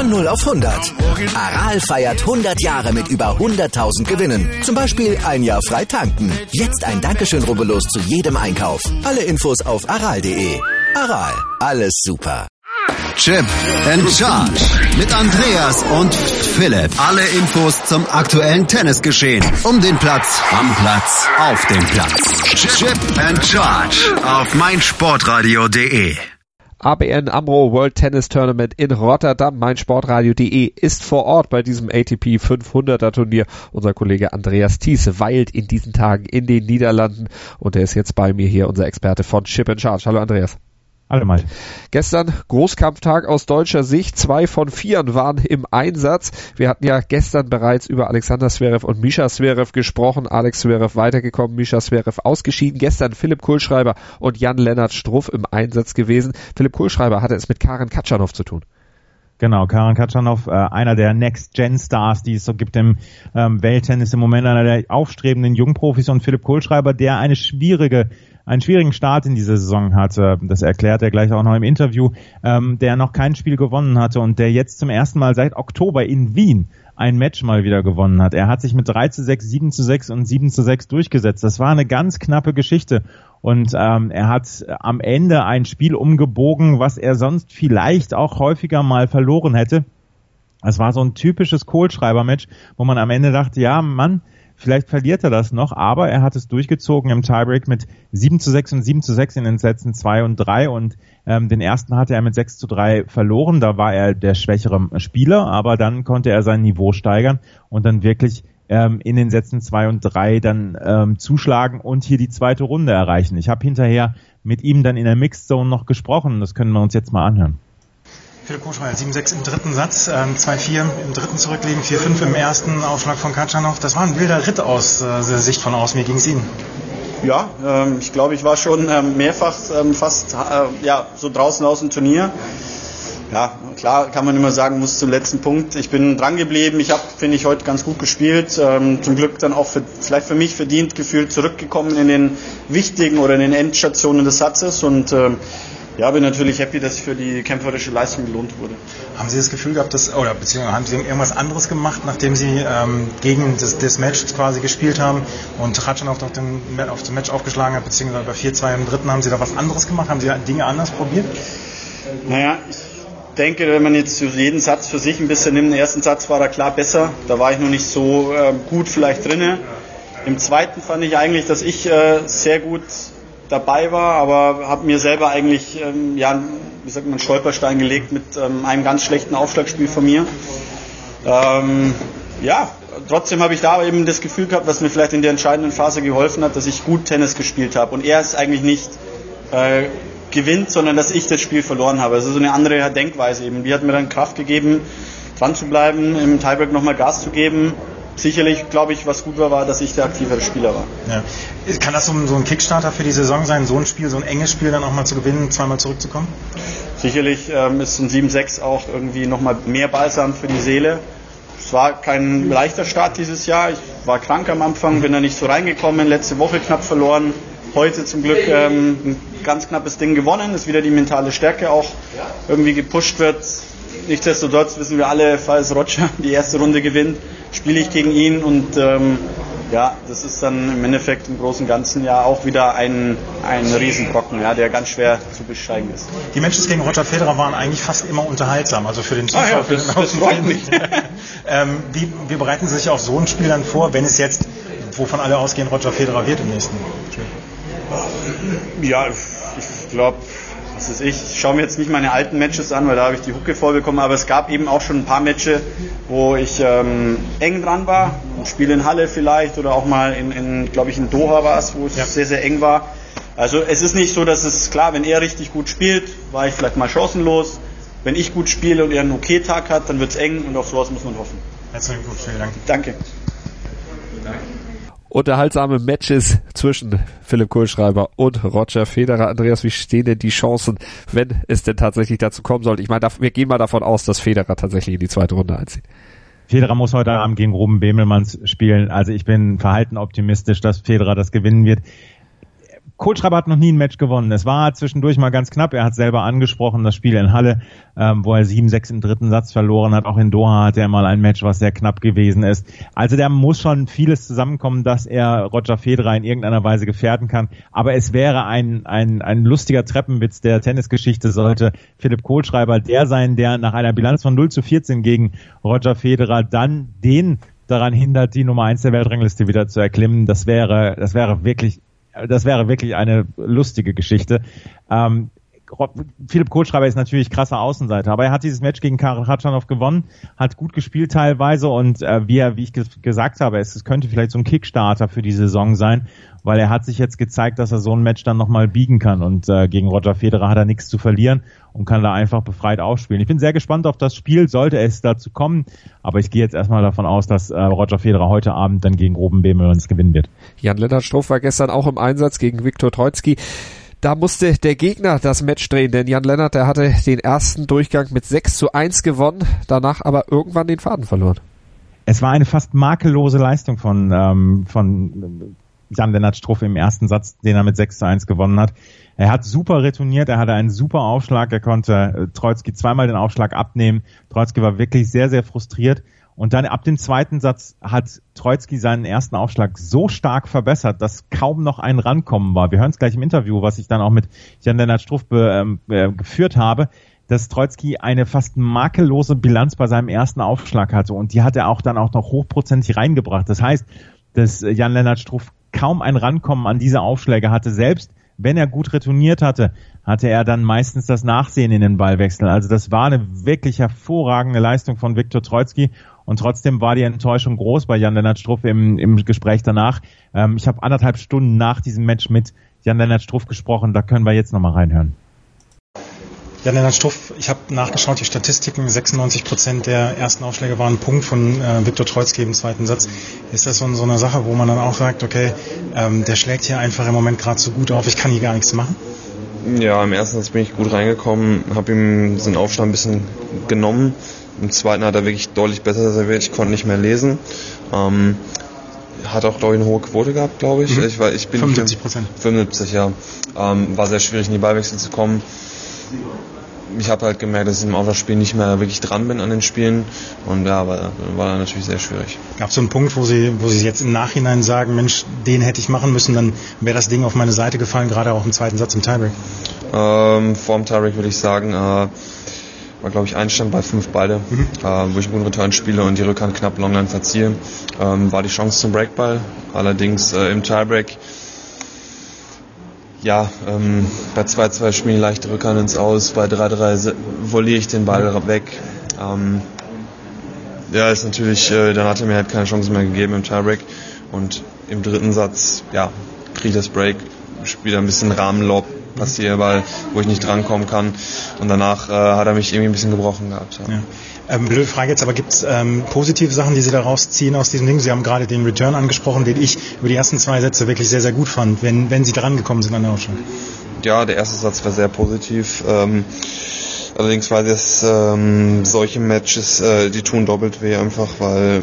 Von 0 auf 100. Aral feiert 100 Jahre mit über 100.000 Gewinnen. Zum Beispiel ein Jahr frei tanken. Jetzt ein Dankeschön, rubbellos zu jedem Einkauf. Alle Infos auf aral.de. Aral, alles super. Chip and Charge mit Andreas und Philipp. Alle Infos zum aktuellen Tennisgeschehen. Um den Platz, am Platz, auf dem Platz. Chip and Charge auf meinsportradio.de. ABN AMRO World Tennis Tournament in Rotterdam. meinsportradio.de ist vor Ort bei diesem ATP 500er Turnier. Unser Kollege Andreas Thies weilt in diesen Tagen in den Niederlanden und er ist jetzt bei mir hier, unser Experte von Chip and Charge. Hallo Andreas. Hallo Malte. Gestern Großkampftag aus deutscher Sicht. 2 von 4 waren im Einsatz. Wir hatten ja gestern bereits über Alexander Zverev und Mischa Zverev gesprochen. Alex Zverev weitergekommen, Mischa Zverev ausgeschieden. Gestern Philipp Kohlschreiber und Jan-Lennart Struff im Einsatz gewesen. Philipp Kohlschreiber hatte es mit Karen Khachanov zu tun. Genau, Karen Khachanov, einer der Next-Gen-Stars, die es so gibt im Welttennis im Moment, einer der aufstrebenden Jungprofis, und Philipp Kohlschreiber, der einen schwierigen Start in dieser Saison hatte, das erklärt er gleich auch noch im Interview, der noch kein Spiel gewonnen hatte und der jetzt zum ersten Mal seit Oktober in Wien ein Match mal wieder gewonnen hat. Er hat sich mit 3:6, 7:6 und 7:6 durchgesetzt. Das war eine ganz knappe Geschichte. Und er hat am Ende ein Spiel umgebogen, was er sonst vielleicht auch häufiger mal verloren hätte. Es war so ein typisches Kohlschreiber-Match, wo man am Ende dachte, ja Mann, vielleicht verliert er das noch, aber er hat es durchgezogen im Tiebreak mit 7:6 und 7:6 in den Sätzen 2 und 3 und den ersten hatte er mit 6:3 verloren, da war er der schwächere Spieler, aber dann konnte er sein Niveau steigern und dann wirklich in den Sätzen 2 und 3 dann zuschlagen und hier die zweite Runde erreichen. Ich habe hinterher mit ihm dann in der Mixed Zone noch gesprochen, das können wir uns jetzt mal anhören. Philipp Kohlschreiber, 7:6 im dritten Satz, 2:4 im dritten zurückliegen, 4:5 im ersten Aufschlag von Khachanov. Das war ein wilder Ritt aus der Sicht von außen. Wie ging es Ihnen? Ja, ich glaube, ich war schon mehrfach fast so draußen aus dem Turnier. Ja, klar kann man immer sagen, muss zum letzten Punkt. Ich bin dran geblieben. Ich habe, finde ich, heute ganz gut gespielt. Zum Glück dann auch vielleicht für mich verdient gefühlt zurückgekommen in den wichtigen oder in den Endstationen des Satzes und bin natürlich happy, dass ich für die kämpferische Leistung belohnt wurde. Haben Sie das Gefühl gehabt, beziehungsweise haben Sie irgendwas anderes gemacht, nachdem Sie gegen das Match quasi gespielt haben und Khachanov auf dem Match aufgeschlagen hat, beziehungsweise bei 4:2 im dritten, haben Sie da was anderes gemacht? Haben Sie Dinge anders probiert? Naja, ich denke, wenn man jetzt jeden Satz für sich ein bisschen nimmt, im ersten Satz war er klar besser, da war ich noch nicht so gut vielleicht drinne. Im zweiten fand ich eigentlich, dass ich sehr gut dabei war, aber habe mir selber eigentlich einen Stolperstein gelegt mit einem ganz schlechten Aufschlagspiel von mir. Trotzdem habe ich da eben das Gefühl gehabt, was mir vielleicht in der entscheidenden Phase geholfen hat, dass ich gut Tennis gespielt habe und er es eigentlich nicht gewinnt, sondern dass ich das Spiel verloren habe. Also so eine andere Denkweise eben. Die hat mir dann Kraft gegeben, dran zu bleiben, im Tiebreak nochmal Gas zu geben. Sicherlich, glaube ich, was gut war, dass ich der aktivere Spieler war. Ja. Kann das so ein Kickstarter für die Saison sein, so ein Spiel, so ein enges Spiel dann auch mal zu gewinnen, zweimal zurückzukommen? Sicherlich ist ein 7:6 auch irgendwie nochmal mehr Balsam für die Seele. Es war kein leichter Start dieses Jahr. Ich war krank am Anfang, bin da nicht so reingekommen, letzte Woche knapp verloren. Heute zum Glück ein ganz knappes Ding gewonnen, ist wieder die mentale Stärke auch irgendwie gepusht wird. Nichtsdestotrotz wissen wir alle, falls Roger die erste Runde gewinnt, spiele ich gegen ihn und das ist dann im Endeffekt im Großen und Ganzen ja auch wieder ein Riesenbrocken, der ganz schwer zu besteigen ist. Die Matches gegen Roger Federer waren eigentlich fast immer unterhaltsam, also für den Zuschauer, für den Außenstehenden. Wie bereiten Sie sich auf so ein Spiel dann vor, wenn es jetzt, wovon alle ausgehen, Roger Federer wird im nächsten Spiel? Ja, ich glaube, ich schaue mir jetzt nicht meine alten Matches an, weil da habe ich die Hucke voll bekommen, aber es gab eben auch schon ein paar Matches, wo ich eng dran war, ein Spiel in Halle vielleicht oder auch mal in Doha war es, wo es sehr, sehr eng war. Also es ist nicht so, dass es klar, wenn er richtig gut spielt, war ich vielleicht mal chancenlos. Wenn ich gut spiele und er einen Okay-Tag hat, dann wird es eng und auf sowas muss man hoffen. Herzlichen Glückwunsch, vielen Dank. Danke. Unterhaltsame Matches zwischen Philipp Kohlschreiber und Roger Federer. Andreas, wie stehen denn die Chancen, wenn es denn tatsächlich dazu kommen sollte? Ich meine, wir gehen mal davon aus, dass Federer tatsächlich in die zweite Runde einzieht. Federer muss heute Abend gegen Ruben Bemelmans spielen. Also ich bin verhalten optimistisch, dass Federer das gewinnen wird. Kohlschreiber hat noch nie ein Match gewonnen. Es war zwischendurch mal ganz knapp. Er hat selber angesprochen, das Spiel in Halle, wo er 7-6 im dritten Satz verloren hat. Auch in Doha hatte er mal ein Match, was sehr knapp gewesen ist. Also da muss schon vieles zusammenkommen, dass er Roger Federer in irgendeiner Weise gefährden kann. Aber es wäre ein lustiger Treppenwitz der Tennisgeschichte, sollte Philipp Kohlschreiber der sein, der nach einer Bilanz von 0-14 gegen Roger Federer dann den daran hindert, die Nummer 1 der Weltrangliste wieder zu erklimmen. Das wäre wirklich eine lustige Geschichte. Philipp Kohlschreiber ist natürlich krasser Außenseiter, aber er hat dieses Match gegen Karen Khachanov gewonnen, hat gut gespielt teilweise und wie ich gesagt habe, es könnte vielleicht so ein Kickstarter für die Saison sein, weil er hat sich jetzt gezeigt, dass er so ein Match dann nochmal biegen kann und gegen Roger Federer hat er nichts zu verlieren und kann da einfach befreit aufspielen. Ich bin sehr gespannt auf das Spiel, sollte es dazu kommen, aber ich gehe jetzt erstmal davon aus, dass Roger Federer heute Abend dann gegen Ruben Bemmerns gewinnen wird. Jan-Lennart Struff war gestern auch im Einsatz gegen Viktor Troicki. Da musste der Gegner das Match drehen, denn Jan-Lennart, der hatte den ersten Durchgang mit 6-1 gewonnen, danach aber irgendwann den Faden verloren. Es war eine fast makellose Leistung von Jan-Lennart Struff im ersten Satz, den er mit 6-1 gewonnen hat. Er hat super retourniert, er hatte einen super Aufschlag, er konnte Troicki zweimal den Aufschlag abnehmen. Troicki war wirklich sehr, sehr frustriert. Und dann ab dem zweiten Satz hat Troicki seinen ersten Aufschlag so stark verbessert, dass kaum noch ein Rankommen war. Wir hören es gleich im Interview, was ich dann auch mit Jan-Lennart Struff geführt habe, dass Troicki eine fast makellose Bilanz bei seinem ersten Aufschlag hatte. Und die hat er auch dann auch noch hochprozentig reingebracht. Das heißt, dass Jan-Lennart Struff kaum ein Rankommen an diese Aufschläge hatte. Selbst wenn er gut retourniert hatte, hatte er dann meistens das Nachsehen in den Ballwechsel. Also das war eine wirklich hervorragende Leistung von Viktor Troicki. Und trotzdem war die Enttäuschung groß bei Jan-Lennart Struff im Gespräch danach. Ich habe 1,5 Stunden nach diesem Match mit Jan-Lennart Struff gesprochen. Da können wir jetzt nochmal reinhören. Jan-Lennart Struff, ich habe nachgeschaut, die Statistiken, 96% der ersten Aufschläge waren ein Punkt von Viktor Troicki im zweiten Satz. Ist das so eine Sache, wo man dann auch sagt, okay, der schlägt hier einfach im Moment gerade so gut auf, ich kann hier gar nichts machen? Ja, im ersten Satz bin ich gut reingekommen, habe ihm den Aufschlag ein bisschen genommen. Im zweiten hat er wirklich deutlich besser serviert, ich konnte nicht mehr lesen. Hat auch, glaube ich, eine hohe Quote gehabt, glaube ich. Ich bin 75%. 75, ja. War sehr schwierig, in die Ballwechsel zu kommen. Ich habe halt gemerkt, dass ich im Aufschlagspiel nicht mehr wirklich dran bin an den Spielen. Und ja, war dann natürlich sehr schwierig. Gab es so einen Punkt, wo Sie jetzt im Nachhinein sagen, Mensch, den hätte ich machen müssen, dann wäre das Ding auf meine Seite gefallen, gerade auch im zweiten Satz im Tiebreak? Vor dem Tiebreak würde ich sagen, war, glaube ich, Einstand bei 5 beide, wo ich einen guten Return spiele und die Rückhand knapp Longline verziehe. War die Chance zum Breakball. Allerdings im Tiebreak, ja, bei 2-2 spiele ich leichte Rückhand ins Aus, bei 3-3 volliere ich den Ball weg. Ja, ist natürlich, dann hat er mir halt keine Chance mehr gegeben im Tiebreak und im dritten Satz, ja, kriege ich das Break, spiele ein bisschen Rahmenlob, Passierball, wo ich nicht drankommen kann und danach hat er mich irgendwie ein bisschen gebrochen gehabt. Ja. Blöde Frage jetzt, aber gibt es positive Sachen, die Sie da rausziehen aus diesem Ding? Sie haben gerade den Return angesprochen, den ich über die ersten 2 Sätze wirklich sehr, sehr gut fand, wenn Sie dran gekommen sind an der Aufschlag. Ja, der erste Satz war sehr positiv. Allerdings war das solche Matches, die tun doppelt weh einfach, weil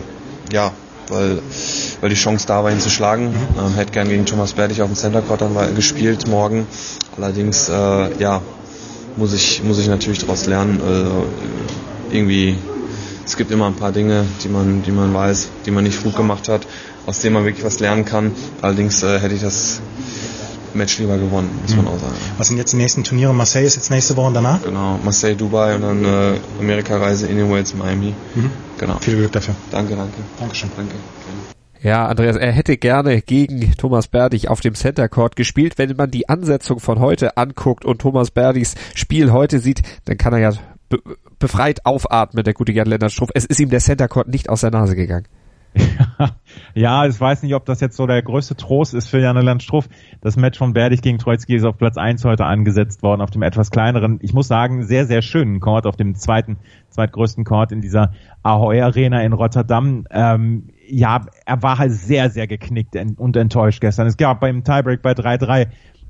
die Chance da war, ihn zu schlagen. Hätte gern gegen Thomas Berdych auf dem Center Court dann gespielt morgen. Allerdings muss ich natürlich daraus lernen. Irgendwie, es gibt immer ein paar Dinge, die man weiß, die man nicht gut gemacht hat, aus denen man wirklich was lernen kann. Allerdings hätte ich das Match lieber gewonnen, muss man auch sagen. Was sind jetzt die nächsten Turniere? Marseille ist jetzt nächste Woche und danach? Genau, Marseille, Dubai und dann Amerika-Reise, Indian Wells, Miami. Genau. Viel Glück dafür. Danke. Dankeschön. Danke. Ja, Andreas, er hätte gerne gegen Thomas Berdych auf dem Center Court gespielt. Wenn man die Ansetzung von heute anguckt und Thomas Berdychs Spiel heute sieht, dann kann er ja befreit aufatmen, der gute Jan-Lennart Struff. Es ist ihm der Center Court nicht aus der Nase gegangen. Ja, ich weiß nicht, ob das jetzt so der größte Trost ist für Jan-Lennart Struff. Das Match von Berdych gegen Troicki ist auf Platz 1 heute angesetzt worden, auf dem etwas kleineren, ich muss sagen, sehr, sehr schönen Court, auf dem zweitgrößten Court in dieser Ahoy Arena in Rotterdam. Ja, er war halt sehr, sehr geknickt und enttäuscht gestern. Es gab beim Tiebreak bei 3-3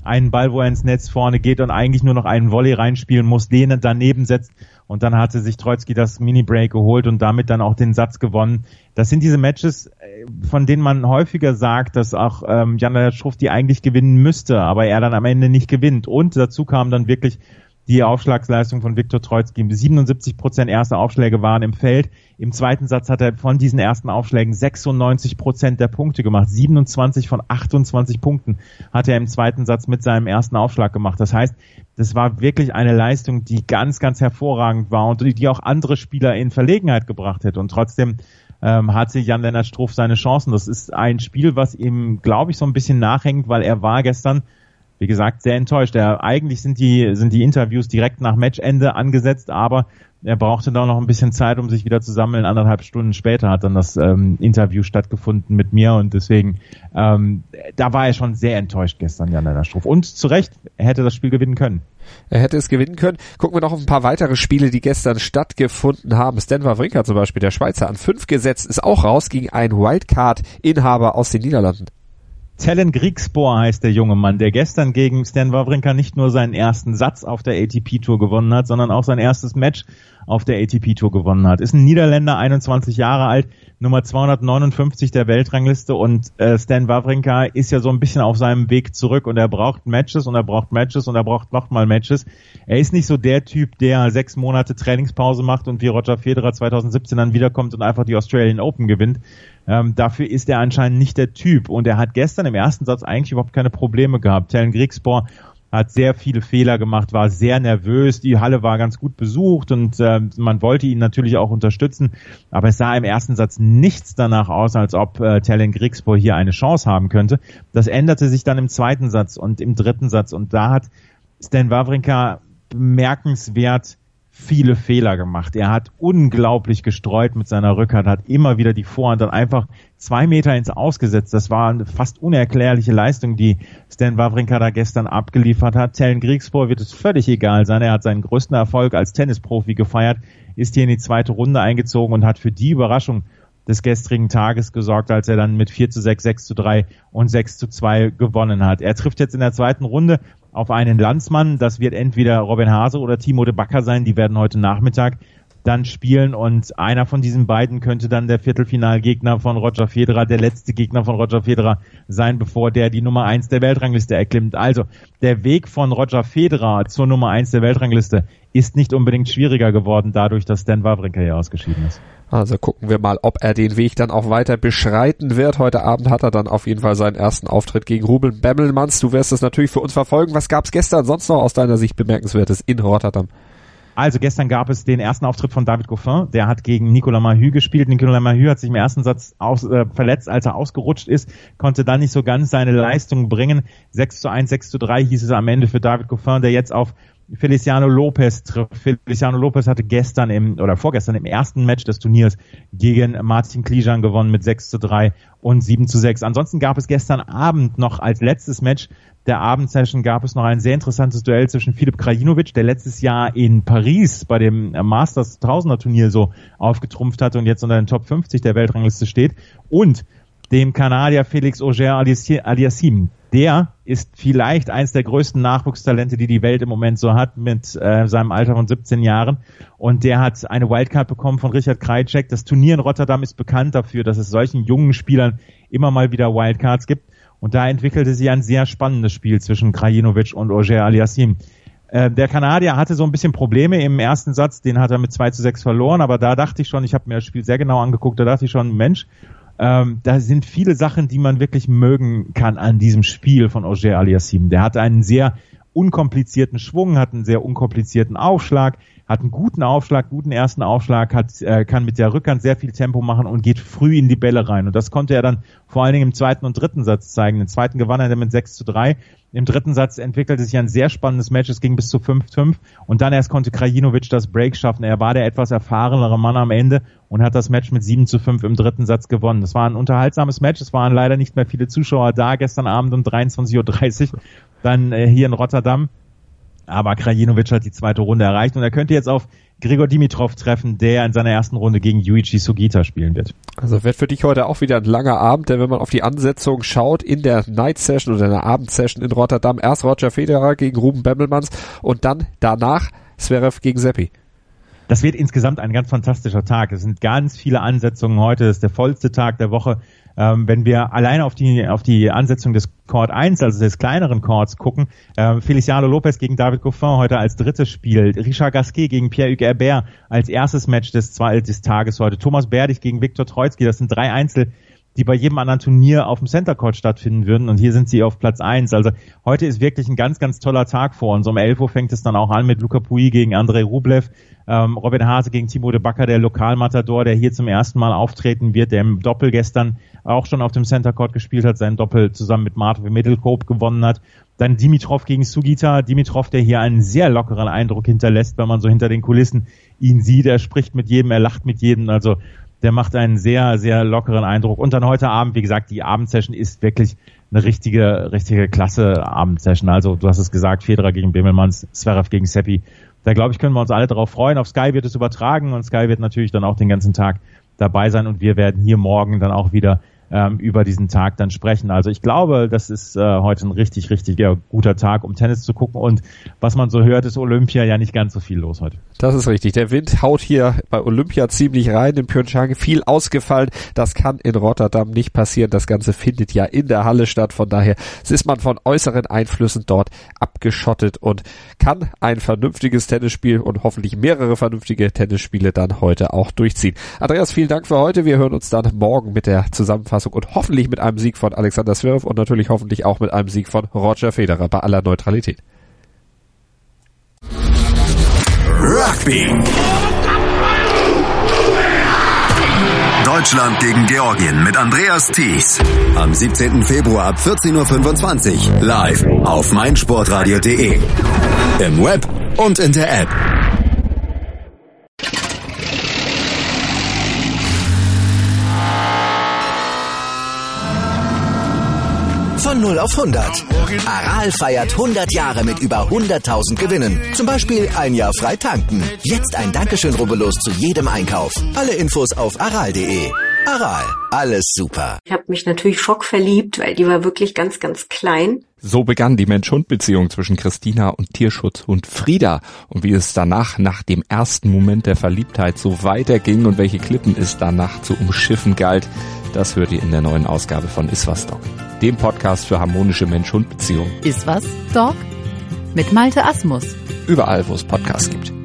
einen Ball, wo er ins Netz vorne geht und eigentlich nur noch einen Volley reinspielen muss, den er daneben setzt und dann hatte sich Troicki das Mini-Break geholt und damit dann auch den Satz gewonnen. Das sind diese Matches, von denen man häufiger sagt, dass auch Jan-Lennart Struff die eigentlich gewinnen müsste, aber er dann am Ende nicht gewinnt. Und dazu kam dann wirklich die Aufschlagsleistung von Viktor Troicki. 77% erste Aufschläge waren im Feld. Im zweiten Satz hat er von diesen ersten Aufschlägen 96% der Punkte gemacht. 27 von 28 Punkten hat er im zweiten Satz mit seinem ersten Aufschlag gemacht. Das heißt, das war wirklich eine Leistung, die ganz, ganz hervorragend war und die auch andere Spieler in Verlegenheit gebracht hätte. Und trotzdem hatte Jan-Lennart Struff seine Chancen. Das ist ein Spiel, was ihm, glaube ich, so ein bisschen nachhängt, weil er war gestern, wie gesagt, sehr enttäuscht. Eigentlich sind die Interviews direkt nach Matchende angesetzt, aber er brauchte da noch ein bisschen Zeit, um sich wieder zu sammeln. 1,5 Stunden später hat dann das Interview stattgefunden mit mir und deswegen, da war er schon sehr enttäuscht gestern, Jan-Lennart Struff. Und zu Recht, er hätte das Spiel gewinnen können. Er hätte es gewinnen können. Gucken wir noch auf ein paar weitere Spiele, die gestern stattgefunden haben. Stan Wawrinka zum Beispiel, der Schweizer, an 5 gesetzt, ist auch raus gegen einen Wildcard-Inhaber aus den Niederlanden. Tellen Griekspoor heißt der junge Mann, der gestern gegen Stan Wawrinka nicht nur seinen ersten Satz auf der ATP-Tour gewonnen hat, sondern auch sein erstes Match auf der ATP-Tour gewonnen hat. Ist ein Niederländer, 21 Jahre alt, Nummer 259 der Weltrangliste und Stan Wawrinka ist ja so ein bisschen auf seinem Weg zurück und er braucht Matches und er braucht Matches und er braucht nochmal Matches. Er ist nicht so der Typ, der 6 Monate Trainingspause macht und wie Roger Federer 2017 dann wiederkommt und einfach die Australian Open gewinnt. Dafür ist er anscheinend nicht der Typ und er hat gestern im ersten Satz eigentlich überhaupt keine Probleme gehabt. Tellen Griekspoor hat sehr viele Fehler gemacht, war sehr nervös, die Halle war ganz gut besucht und man wollte ihn natürlich auch unterstützen, aber es sah im ersten Satz nichts danach aus, als ob Tellen Griekspoor hier eine Chance haben könnte. Das änderte sich dann im zweiten Satz und im dritten Satz und da hat Stan Wawrinka bemerkenswert viele Fehler gemacht. Er hat unglaublich gestreut mit seiner Rückhand, hat immer wieder die Vorhand dann einfach 2 Meter ins Ausgesetzt. Das war eine fast unerklärliche Leistung, die Stan Wawrinka da gestern abgeliefert hat. Tellen Griekspoor wird es völlig egal sein. Er hat seinen größten Erfolg als Tennisprofi gefeiert, ist hier in die zweite Runde eingezogen und hat für die Überraschung des gestrigen Tages gesorgt, als er dann mit 4:6, 6:3 und 6:2 gewonnen hat. Er trifft jetzt in der zweiten Runde auf einen Landsmann. Das wird entweder Robin Haase oder Timo de Backer sein. Die werden heute Nachmittag dann spielen und einer von diesen beiden könnte dann der Viertelfinalgegner von Roger Federer, der letzte Gegner von Roger Federer sein, bevor der die Nummer 1 der Weltrangliste erklimmt. Also der Weg von Roger Federer zur Nummer 1 der Weltrangliste ist nicht unbedingt schwieriger geworden, dadurch, dass Stan Wawrinka hier ausgeschieden ist. Also gucken wir mal, ob er den Weg dann auch weiter beschreiten wird. Heute Abend hat er dann auf jeden Fall seinen ersten Auftritt gegen Ruben Bemmelmans. Du wirst es natürlich für uns verfolgen. Was gab's gestern sonst noch aus deiner Sicht Bemerkenswertes in Rotterdam? Also gestern gab es den ersten Auftritt von David Goffin. Der hat gegen Nicolas Mahut gespielt. Nicolas Mahut hat sich im ersten Satz verletzt, als er ausgerutscht ist, konnte dann nicht so ganz seine Leistung bringen. 6:1, 6:3 hieß es am Ende für David Goffin, der jetzt auf Feliciano Lopez trifft. Feliciano Lopez hatte vorgestern im ersten Match des Turniers gegen Martin Klijan gewonnen mit 6:3 und 7:6. Ansonsten gab es gestern Abend noch als letztes Match der Abendsession gab es noch ein sehr interessantes Duell zwischen Filip Krajinovic, der letztes Jahr in Paris bei dem Masters Tausender Turnier so aufgetrumpft hatte und jetzt unter den Top 50 der Weltrangliste steht, und dem Kanadier Félix Auger-Aliassime. Der ist vielleicht eins der größten Nachwuchstalente, die die Welt im Moment so hat, mit seinem Alter von 17 Jahren. Und der hat eine Wildcard bekommen von Richard Krajicek. Das Turnier in Rotterdam ist bekannt dafür, dass es solchen jungen Spielern immer mal wieder Wildcards gibt. Und da entwickelte sich ein sehr spannendes Spiel zwischen Krajinovic und Auger-Aliassime. Der Kanadier hatte so ein bisschen Probleme im ersten Satz, den hat er mit 2:6 verloren, aber da dachte ich schon, ich habe mir das Spiel sehr genau angeguckt, da dachte ich schon, Mensch, da sind viele Sachen, die man wirklich mögen kann an diesem Spiel von Auger-Aliassime. Der hat einen sehr unkomplizierten Schwung, hat einen sehr unkomplizierten Aufschlag, hat einen guten Aufschlag, guten ersten Aufschlag, kann mit der Rückhand sehr viel Tempo machen und geht früh in die Bälle rein. Und das konnte er dann vor allen Dingen im zweiten und dritten Satz zeigen. Den zweiten gewann er mit 6:3. Im dritten Satz entwickelte sich ein sehr spannendes Match. Es ging bis zu 5:5. Und dann erst konnte Krajinovic das Break schaffen. Er war der etwas erfahrenere Mann am Ende und hat das Match mit 7:5 im dritten Satz gewonnen. Das war ein unterhaltsames Match. Es waren leider nicht mehr viele Zuschauer da gestern Abend um 23:30 Uhr. Dann hier in Rotterdam. Aber Krajinovic hat die zweite Runde erreicht und er könnte jetzt auf Grigor Dimitrov treffen, der in seiner ersten Runde gegen Yuichi Sugita spielen wird. Also wird für dich heute auch wieder ein langer Abend, denn wenn man auf die Ansetzung schaut, in der Night Session oder in der Abendsession in Rotterdam, erst Roger Federer gegen Ruben Bemmelmanns und dann danach Zverev gegen Seppi. Das wird insgesamt ein ganz fantastischer Tag. Es sind ganz viele Ansetzungen heute. Es ist der vollste Tag der Woche. Wenn wir alleine auf die Ansetzung des Court 1, also des kleineren Courts, gucken, Feliciano Lopez gegen David Goffin heute als drittes Spiel, Richard Gasquet gegen Pierre-Hugues Herbert als erstes Match des Tages heute, Thomas Berdych gegen Viktor Troicki, das sind 3 Einzel, die bei jedem anderen Turnier auf dem Center Court stattfinden würden und hier sind sie auf Platz 1. Also heute ist wirklich ein ganz, ganz toller Tag vor uns. Um 11 Uhr fängt es dann auch an mit Luca Pouille gegen Andrei Rublev, Robin Haase gegen Timo de Backer, der Lokalmatador, der hier zum ersten Mal auftreten wird, der im Doppel gestern auch schon auf dem Center Court gespielt hat, sein Doppel zusammen mit Martin Middelkoop gewonnen hat. Dann Dimitrov gegen Sugita. Dimitrov, der hier einen sehr lockeren Eindruck hinterlässt, wenn man so hinter den Kulissen ihn sieht. Er spricht mit jedem, er lacht mit jedem, also der macht einen sehr, sehr lockeren Eindruck. Und dann heute Abend, wie gesagt, die Abendsession ist wirklich eine richtige klasse Abendsession. Also du hast es gesagt, Federer gegen Bemmelmanns, Zverev gegen Seppi. Da glaube ich, können wir uns alle darauf freuen. Auf Sky wird es übertragen und Sky wird natürlich dann auch den ganzen Tag dabei sein und wir werden hier morgen dann auch wieder über diesen Tag dann sprechen. Also ich glaube, das ist heute ein richtig guter Tag, um Tennis zu gucken und was man so hört, ist Olympia ja nicht ganz so viel los heute. Das ist richtig. Der Wind haut hier bei Olympia ziemlich rein. In Pyeongchang viel ausgefallen. Das kann in Rotterdam nicht passieren. Das Ganze findet ja in der Halle statt. Von daher ist man von äußeren Einflüssen dort abgeschottet und kann ein vernünftiges Tennisspiel und hoffentlich mehrere vernünftige Tennisspiele dann heute auch durchziehen. Andreas, vielen Dank für heute. Wir hören uns dann morgen mit der Zusammenfassung und hoffentlich mit einem Sieg von Alexander Zverev und natürlich hoffentlich auch mit einem Sieg von Roger Federer bei aller Neutralität. Rugby. Deutschland gegen Georgien mit Andreas Thies. Am 17. Februar ab 14.25 Uhr live auf meinsportradio.de. Im Web und in der App. Von 0 auf 100. Aral feiert 100 Jahre mit über 100.000 Gewinnen. Zum Beispiel ein Jahr frei tanken. Jetzt ein Dankeschön, rubbellos zu jedem Einkauf. Alle Infos auf aral.de. Aral, alles super. Ich habe mich natürlich schockverliebt, weil die war wirklich ganz, ganz klein. So begann die Mensch-Hund-Beziehung zwischen Christina und Tierschutzhund Frieda. Und wie es danach, nach dem ersten Moment der Verliebtheit, so weiterging und welche Klippen es danach zu umschiffen galt, das hört ihr in der neuen Ausgabe von Iswas Dog, dem Podcast für harmonische Mensch-Hund-Beziehungen. Iswas Dog? Mit Malte Asmus. Überall, wo es Podcasts gibt.